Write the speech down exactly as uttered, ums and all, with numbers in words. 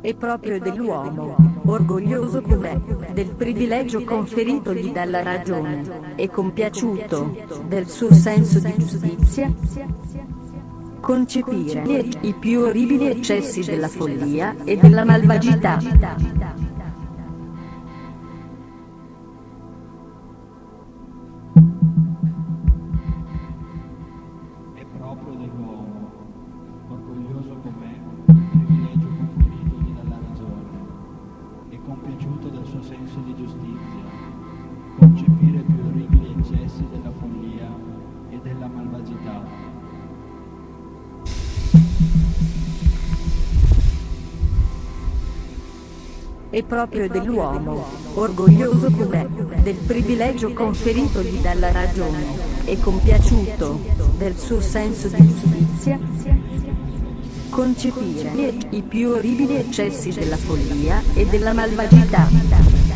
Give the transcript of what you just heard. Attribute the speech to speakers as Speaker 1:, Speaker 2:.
Speaker 1: È proprio dell'uomo, orgoglioso com'è, del privilegio conferitogli dalla ragione, e compiaciuto del suo senso di giustizia, concepire i più orribili eccessi della follia e della malvagità.
Speaker 2: È proprio dell'uomo, orgoglioso com'è, il privilegio conferitogli dalla ragione, e compiaciuto del suo senso di giustizia, concepire i più orribili eccessi della follia e della malvagità.
Speaker 1: È proprio dell'uomo, orgoglioso com'è, del privilegio conferitogli dalla ragione, e compiaciuto del suo senso di giustizia, concepire i più orribili eccessi della follia e della malvagità.